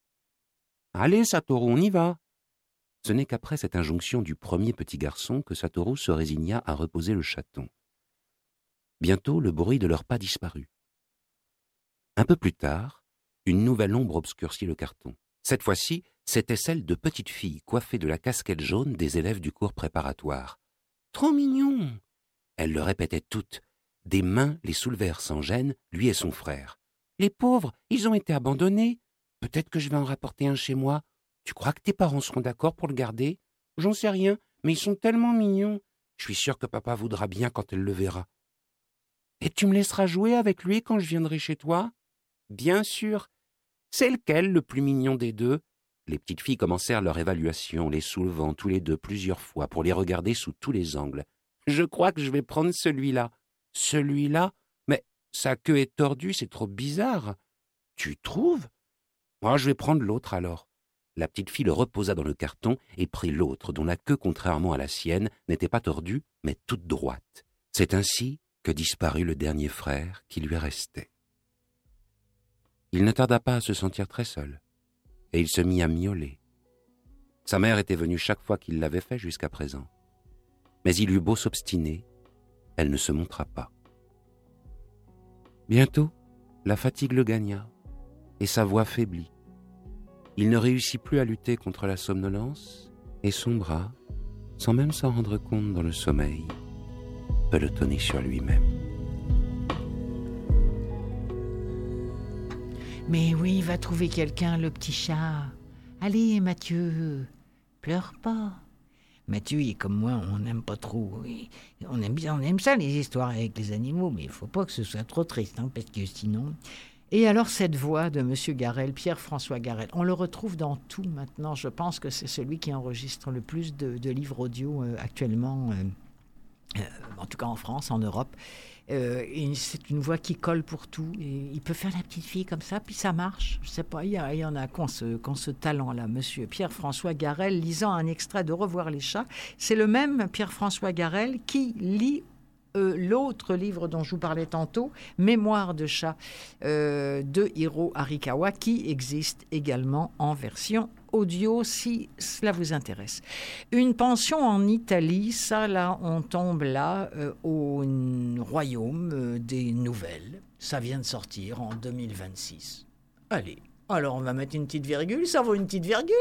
« Allez, Satoru, on y va !» Ce n'est qu'après cette injonction du premier petit garçon que Satoru se résigna à reposer le chaton. Bientôt, le bruit de leurs pas disparut. Un peu plus tard, une nouvelle ombre obscurcit le carton. Cette fois-ci, c'était celle de petites filles coiffées de la casquette jaune des élèves du cours préparatoire. « Trop mignon !» Elles le répétaient toutes. Des mains les soulevèrent sans gêne, lui et son frère. « Les pauvres, ils ont été abandonnés. Peut-être que je vais en rapporter un chez moi. Tu crois que tes parents seront d'accord pour le garder? J'en sais rien, mais ils sont tellement mignons. Je suis sûre que papa voudra bien quand elle le verra. Et tu me laisseras jouer avec lui quand je viendrai chez toi? Bien sûr. C'est lequel le plus mignon des 2? Les petites filles commencèrent leur évaluation, les soulevant tous les 2 plusieurs fois pour les regarder sous tous les angles. Je crois que je vais prendre celui-là. Celui-là? Mais sa queue est tordue, c'est trop bizarre. Tu trouves? Moi, je vais prendre l'autre alors. La petite fille le reposa dans le carton et prit l'autre, dont la queue, contrairement à la sienne, n'était pas tordue, mais toute droite. C'est ainsi que disparut le dernier frère qui lui restait. Il ne tarda pas à se sentir très seul, et il se mit à miauler. Sa mère était venue chaque fois qu'il l'avait fait jusqu'à présent. Mais il eut beau s'obstiner, elle ne se montra pas. Bientôt, la fatigue le gagna, et sa voix faiblit. Il ne réussit plus à lutter contre la somnolence et son bras, sans même s'en rendre compte dans le sommeil, pelotonné sur lui-même. Mais oui, va trouver quelqu'un, le petit chat. Allez, Mathieu, pleure pas. Mathieu, il est comme moi, on n'aime pas trop. On aime ça, les histoires avec les animaux, mais il ne faut pas que ce soit trop triste, parce que sinon... Et alors cette voix de M. Garrel, Pierre-François Garrel, on le retrouve dans tout maintenant. Je pense que c'est celui qui enregistre le plus de livres audio actuellement, en tout cas en France, en Europe. Et c'est une voix qui colle pour tout. Et il peut faire la petite fille comme ça, puis ça marche. Je ne sais pas, il y en a qui ont ce talent-là. Monsieur Pierre-François Garrel, lisant un extrait de Revoir les chats, c'est le même Pierre-François Garrel qui lit l'autre livre dont je vous parlais tantôt, Mémoire de chat, de Hiro Arikawa, qui existe également en version audio, si cela vous intéresse. Une pension en Italie, ça là, on tombe là au royaume des nouvelles. Ça vient de sortir en 2026. Allez, alors on va mettre une petite virgule, ça vaut une petite virgule.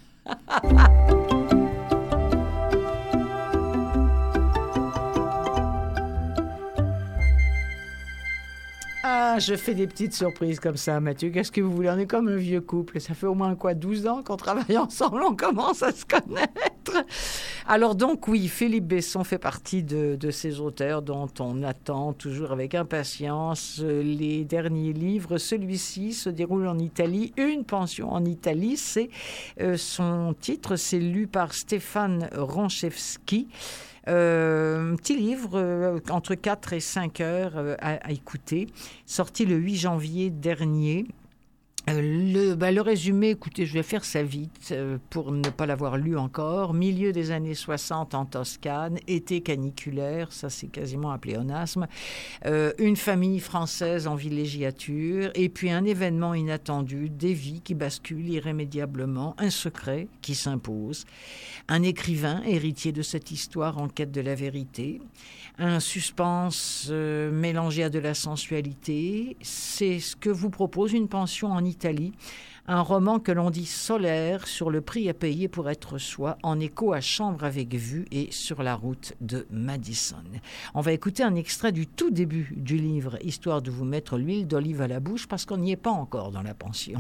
Ah, je fais des petites surprises comme ça, Mathieu. Qu'est-ce que vous voulez? On est comme un vieux couple. Ça fait au moins 12 ans qu'on travaille ensemble, on commence à se connaître. Alors donc, oui, Philippe Besson fait partie de ces auteurs dont on attend toujours avec impatience les derniers livres. Celui-ci se déroule en Italie. Une pension en Italie, c'est son titre. C'est lu par Stéphane Ronchevski. Petit livre entre 4 et 5 heures à écouter, sorti le 8 janvier dernier. Le résumé, écoutez, je vais faire ça vite pour ne pas l'avoir lu encore. Milieu des années 60 en Toscane, été caniculaire, ça c'est quasiment un pléonasme, une famille française en villégiature, et puis un événement inattendu, des vies qui basculent irrémédiablement, un secret qui s'impose, un écrivain héritier de cette histoire en quête de la vérité, un suspense mélangé à de la sensualité. C'est ce que vous propose Une pension en Italie, un roman que l'on dit solaire sur le prix à payer pour être soi, en écho à Chambre avec vue et Sur la route de Madison. On va écouter un extrait du tout début du livre, histoire de vous mettre l'huile d'olive à la bouche, parce qu'on n'y est pas encore dans la pension.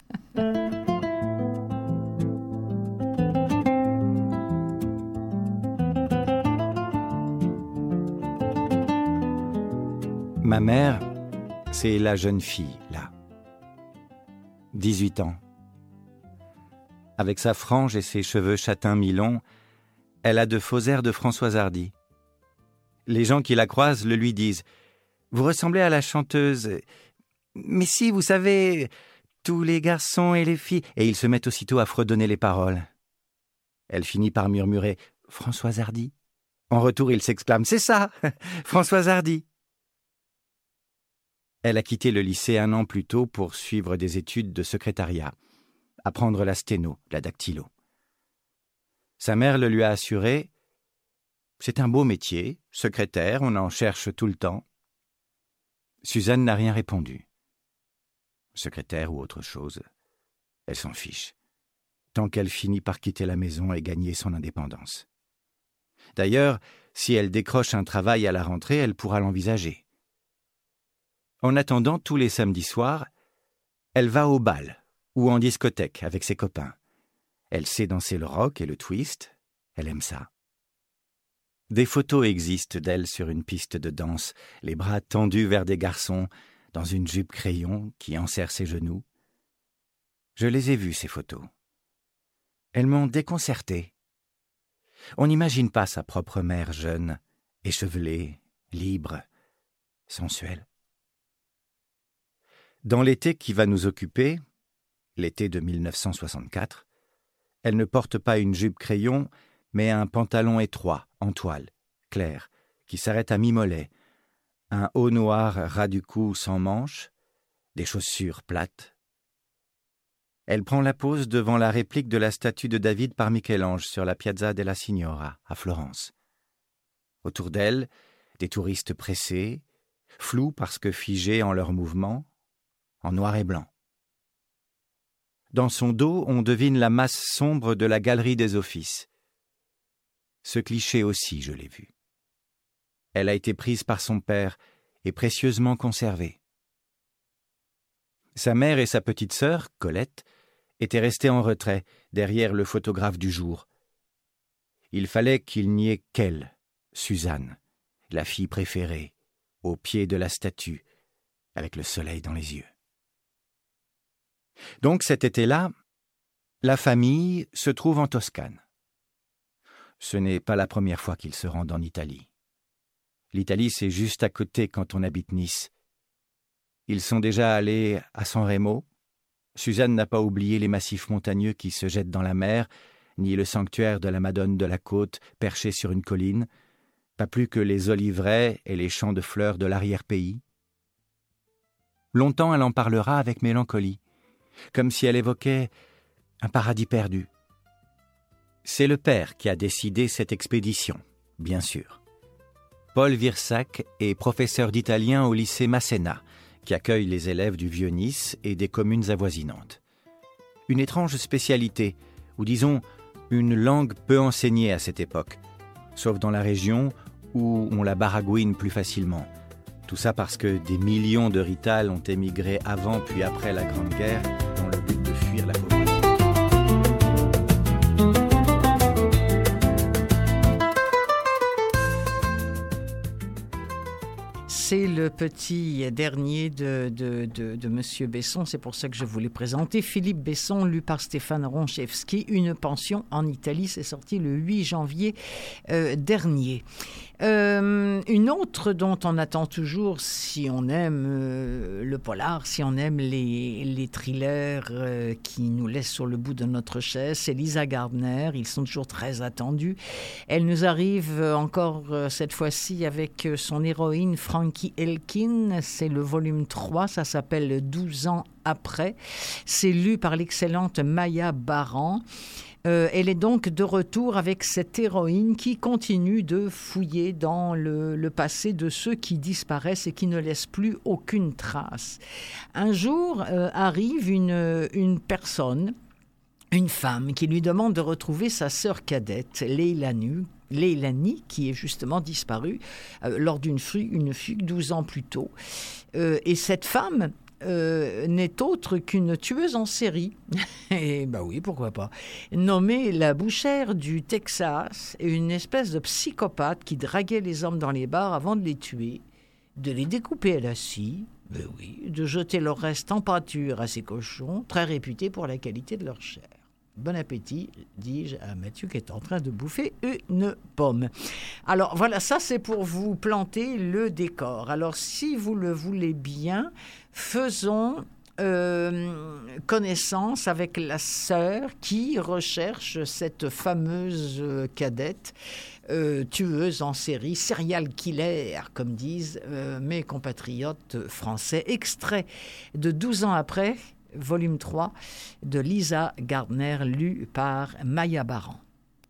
Ma mère, c'est la jeune fille, là. 18 ans. Avec sa frange et ses cheveux châtains mi-longs, elle a de faux airs de Françoise Hardy. Les gens qui la croisent le lui disent « Vous ressemblez à la chanteuse. Mais si, vous savez, tous les garçons et les filles... » Et ils se mettent aussitôt à fredonner les paroles. Elle finit par murmurer « Françoise Hardy ?» En retour, il s'exclame « C'est ça, Françoise Hardy !» Elle a quitté le lycée 1 an plus tôt pour suivre des études de secrétariat, apprendre la sténo, la dactylo. Sa mère le lui a assuré. C'est un beau métier, secrétaire, on en cherche tout le temps. Suzanne n'a rien répondu. Secrétaire ou autre chose, elle s'en fiche, tant qu'elle finit par quitter la maison et gagner son indépendance. D'ailleurs, si elle décroche un travail à la rentrée, elle pourra l'envisager. En attendant, tous les samedis soirs, elle va au bal ou en discothèque avec ses copains. Elle sait danser le rock et le twist, elle aime ça. Des photos existent d'elle sur une piste de danse, les bras tendus vers des garçons, dans une jupe crayon qui enserre ses genoux. Je les ai vues, ces photos. Elles m'ont déconcerté. On n'imagine pas sa propre mère jeune, échevelée, libre, sensuelle. Dans l'été qui va nous occuper, l'été de 1964, elle ne porte pas une jupe crayon, mais un pantalon étroit, en toile, clair, qui s'arrête à mi-mollet, un haut noir ras du cou sans manches, des chaussures plates. Elle prend la pose devant la réplique de la statue de David par Michel-Ange sur la Piazza della Signora, à Florence. Autour d'elle, des touristes pressés, flous parce que figés en leurs mouvements, en noir et blanc. Dans son dos, on devine la masse sombre de la galerie des offices. Ce cliché aussi, je l'ai vu. Elle a été prise par son père et précieusement conservée. Sa mère et sa petite sœur, Colette, étaient restées en retrait, derrière le photographe du jour. Il fallait qu'il n'y ait qu'elle, Suzanne, la fille préférée, au pied de la statue, avec le soleil dans les yeux. Donc cet été-là, la famille se trouve en Toscane. Ce n'est pas la première fois qu'ils se rendent en Italie. L'Italie, c'est juste à côté quand on habite Nice. Ils sont déjà allés à San Remo. Suzanne n'a pas oublié les massifs montagneux qui se jettent dans la mer, ni le sanctuaire de la Madone de la Côte perché sur une colline, pas plus que les oliveraies et les champs de fleurs de l'arrière-pays. Longtemps elle en parlera avec mélancolie, comme si elle évoquait un paradis perdu. C'est le père qui a décidé cette expédition, bien sûr. Paul Virsac est professeur d'italien au lycée Masséna, qui accueille les élèves du Vieux-Nice et des communes avoisinantes. Une étrange spécialité, ou disons une langue peu enseignée à cette époque, sauf dans la région où on la baragouine plus facilement. Tout ça parce que des millions de Rital ont émigré avant puis après la Grande Guerre dans le but de fuir la pauvreté. C'est le petit dernier de Monsieur Besson, c'est pour ça que je voulais présenter. Philippe Besson, lu par Stéphane Ronchevski, Une pension en Italie, c'est sorti le 8 janvier dernier. Une autre dont on attend toujours, si on aime le polar, si on aime les thrillers qui nous laissent sur le bout de notre chaise, c'est Lisa Gardner. Ils sont toujours très attendus. Elle nous arrive encore cette fois-ci avec son héroïne Frankie Elkin. C'est le volume 3, ça s'appelle 12 ans après. C'est lu par l'excellente Maya Baran. Elle est donc de retour avec cette héroïne qui continue de fouiller dans le passé de ceux qui disparaissent et qui ne laissent plus aucune trace. Un jour arrive une personne, une femme, qui lui demande de retrouver sa sœur cadette, Leilani, qui est justement disparue lors d'une fugue 12 ans plus tôt. Et cette femme n'est autre qu'une tueuse en série, et bah oui, pourquoi pas, nommée la bouchère du Texas, une espèce de psychopathe qui draguait les hommes dans les bars avant de les tuer, de les découper à la scie, ben oui, de jeter leur reste en pâture à ces cochons, très réputés pour la qualité de leur chair. Bon appétit, dis-je à Mathieu qui est en train de bouffer une pomme. Alors voilà, ça c'est pour vous planter le décor. Alors si vous le voulez bien, faisons connaissance avec la sœur qui recherche cette fameuse cadette, tueuse en série, serial killer, comme disent mes compatriotes français. Extrait de 12 ans après, volume 3 de Lisa Gardner, lu par Maya Baran.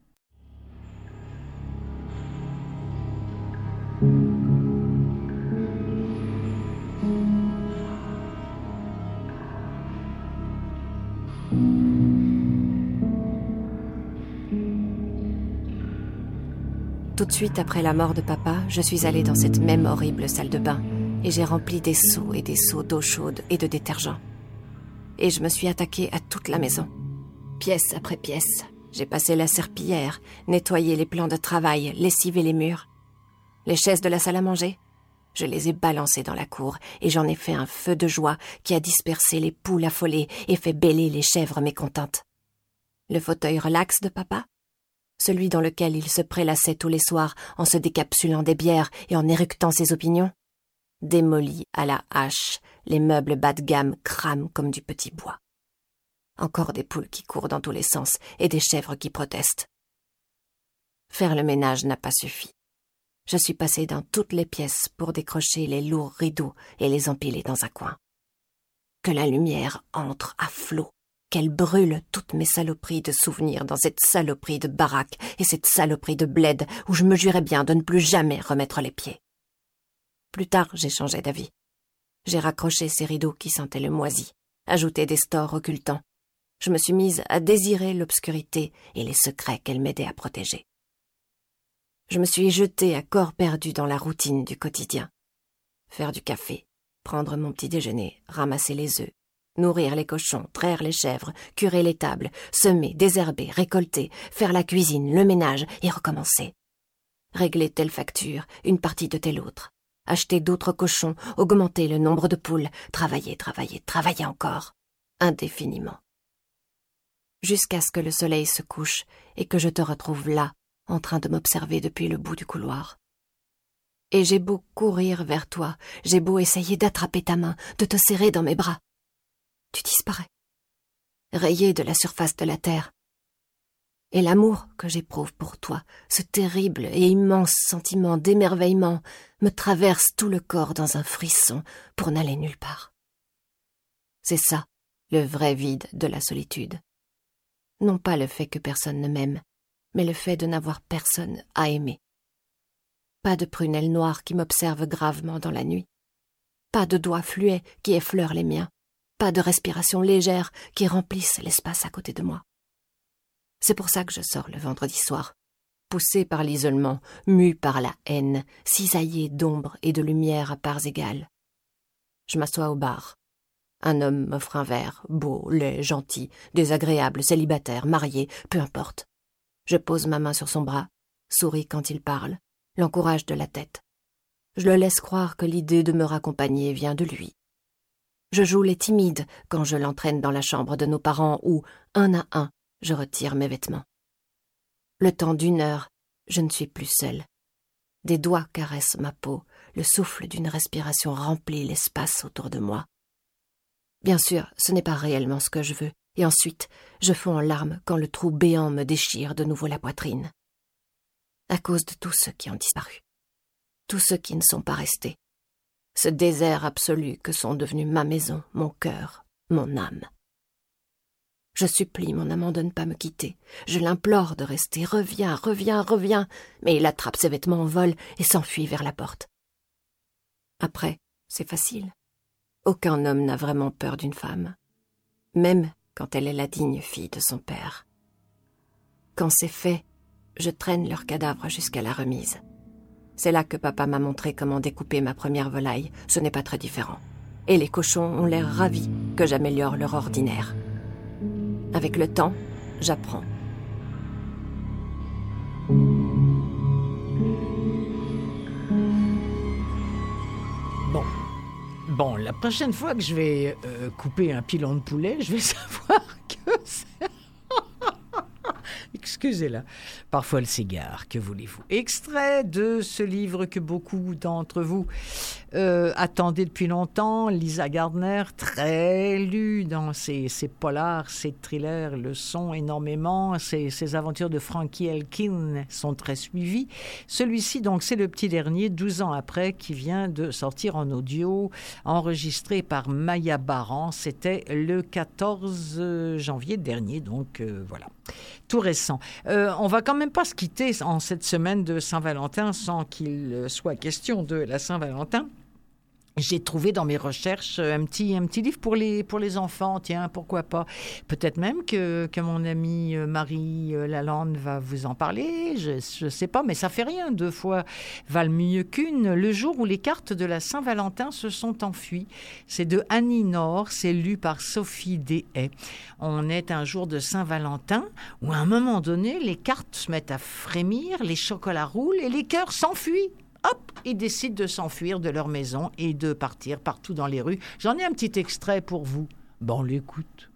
Tout de suite après la mort de papa, je suis allée dans cette même horrible salle de bain et j'ai rempli des seaux et des seaux d'eau chaude et de détergent. Et je me suis attaquée à toute la maison. Pièce après pièce, j'ai passé la serpillière, nettoyé les plans de travail, lessivé les murs. Les chaises de la salle à manger, je les ai balancées dans la cour et j'en ai fait un feu de joie qui a dispersé les poules affolées et fait bêler les chèvres mécontentes. Le fauteuil relax de papa, celui dans lequel il se prélassait tous les soirs en se décapsulant des bières et en éructant ses opinions, démoli à la hache, les meubles bas de gamme crament comme du petit bois. Encore des poules qui courent dans tous les sens et des chèvres qui protestent. Faire le ménage n'a pas suffi. Je suis passée dans toutes les pièces pour décrocher les lourds rideaux et les empiler dans un coin. Que la lumière entre à flot, qu'elle brûle toutes mes saloperies de souvenirs dans cette saloperie de baraque et cette saloperie de bled où je me jurais bien de ne plus jamais remettre les pieds. Plus tard, j'ai changé d'avis. J'ai raccroché ces rideaux qui sentaient le moisi, ajouté des stores occultants. Je me suis mise à désirer l'obscurité et les secrets qu'elle m'aidait à protéger. Je me suis jetée à corps perdu dans la routine du quotidien. Faire du café, prendre mon petit déjeuner, ramasser les œufs, nourrir les cochons, traire les chèvres, curer les tables, semer, désherber, récolter, faire la cuisine, le ménage et recommencer. Régler telle facture, une partie de telle autre. Acheter d'autres cochons, augmenter le nombre de poules, travailler encore, indéfiniment. Jusqu'à ce que le soleil se couche et que je te retrouve là, en train de m'observer depuis le bout du couloir. Et j'ai beau courir vers toi, j'ai beau essayer d'attraper ta main, de te serrer dans mes bras. Tu disparais, rayé de la surface de la terre. Et l'amour que j'éprouve pour toi, ce terrible et immense sentiment d'émerveillement, me traverse tout le corps dans un frisson pour n'aller nulle part. C'est ça, le vrai vide de la solitude. Non pas le fait que personne ne m'aime, mais le fait de n'avoir personne à aimer. Pas de prunelles noires qui m'observent gravement dans la nuit. Pas de doigts fluets qui effleurent les miens. Pas de respiration légère qui remplisse l'espace à côté de moi. C'est pour ça que je sors le vendredi soir, poussé par l'isolement, mu par la haine, cisaillé d'ombre et de lumière à parts égales. Je m'assois au bar. Un homme m'offre un verre, beau, laid, gentil, désagréable, célibataire, marié, peu importe. Je pose ma main sur son bras, souris quand il parle, l'encourage de la tête. Je le laisse croire que l'idée de me raccompagner vient de lui. Je joue les timides quand je l'entraîne dans la chambre de nos parents où, un à un, je retire mes vêtements. Le temps d'1 heure, je ne suis plus seule. Des doigts caressent ma peau, le souffle d'une respiration remplit l'espace autour de moi. Bien sûr, ce n'est pas réellement ce que je veux, et ensuite, je fonds en larmes quand le trou béant me déchire de nouveau la poitrine. À cause de tous ceux qui ont disparu, tous ceux qui ne sont pas restés. Ce désert absolu que sont devenus ma maison, mon cœur, mon âme. Je supplie mon amant de ne pas me quitter. Je l'implore de rester. Reviens, mais il attrape ses vêtements en vol et s'enfuit vers la porte. Après, c'est facile. Aucun homme n'a vraiment peur d'une femme, même quand elle est la digne fille de son père. Quand c'est fait, je traîne leur cadavre jusqu'à la remise. C'est là que papa m'a montré comment découper ma première volaille. Ce n'est pas très différent. Et les cochons ont l'air ravis que j'améliore leur ordinaire. Avec le temps, j'apprends. Bon, la prochaine fois que je vais couper un pilon de poulet, je vais savoir que c'est... Excusez-la. Parfois le cigare, que voulez-vous? Extrait de ce livre que beaucoup d'entre vous attendaient depuis longtemps, Lisa Gardner, très lu dans ses polars, ses thrillers, le son énormément, ses aventures de Frankie Elkin sont très suivies. Celui-ci, donc, c'est le petit dernier, 12 ans après, qui vient de sortir en audio, enregistré par Maya Baran. C'était le 14 janvier dernier, donc voilà. Tout récent. On va quand même pas se quitter en cette semaine de Saint-Valentin sans qu'il soit question de la Saint-Valentin. J'ai trouvé dans mes recherches un petit livre pour les enfants. Tiens, pourquoi pas? Peut-être même que mon amie Marie Lalande va vous en parler. Je sais pas, mais ça fait rien. 2 fois valent mieux qu'une. Le jour où les cartes de la Saint-Valentin se sont enfuies. C'est de Annie Nord. C'est lu par Sophie Deshaies. On est un jour de Saint-Valentin où à un moment donné, les cartes se mettent à frémir, les chocolats roulent et les cœurs s'enfuient. Hop, ils décident de s'enfuir de leur maison et de partir partout dans les rues. J'en ai un petit extrait pour vous. Bon, on l'écoute.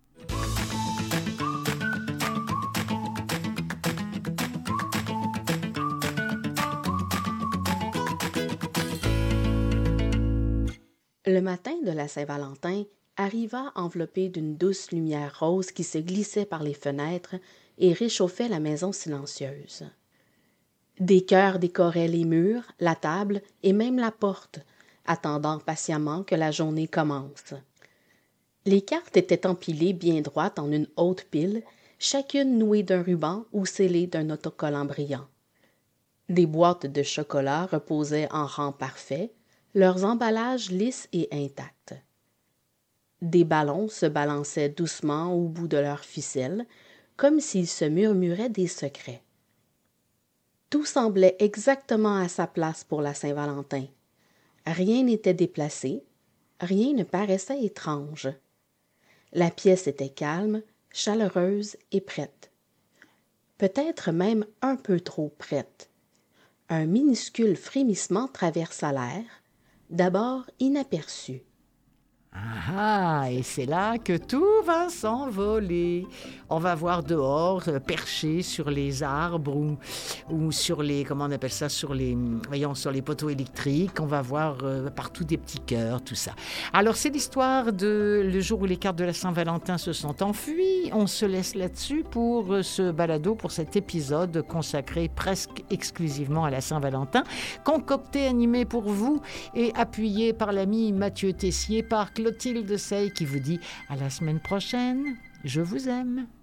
Le matin de la Saint-Valentin arriva enveloppé d'une douce lumière rose qui se glissait par les fenêtres et réchauffait la maison silencieuse. Des cœurs décoraient les murs, la table et même la porte, attendant patiemment que la journée commence. Les cartes étaient empilées bien droites en une haute pile, chacune nouée d'un ruban ou scellée d'un autocollant brillant. Des boîtes de chocolat reposaient en rang parfait, leurs emballages lisses et intacts. Des ballons se balançaient doucement au bout de leurs ficelles, comme s'ils se murmuraient des secrets. Tout semblait exactement à sa place pour la Saint-Valentin. Rien n'était déplacé, rien ne paraissait étrange. La pièce était calme, chaleureuse et prête. Peut-être même un peu trop prête. Un minuscule frémissement traversa l'air, d'abord inaperçu. Ah, et c'est là que tout va s'envoler. On va voir dehors, perché sur les arbres ou sur les, comment on appelle ça, sur les poteaux électriques. On va voir partout des petits cœurs, tout ça. Alors, c'est l'histoire de le jour où les cartes de la Saint-Valentin se sont enfuies. On se laisse là-dessus pour ce balado, pour cet épisode consacré presque exclusivement à la Saint-Valentin, concocté, animé pour vous et appuyé par l'ami Mathieu Tessier, par Clotilde Sey qui vous dit à la semaine prochaine. Je vous aime.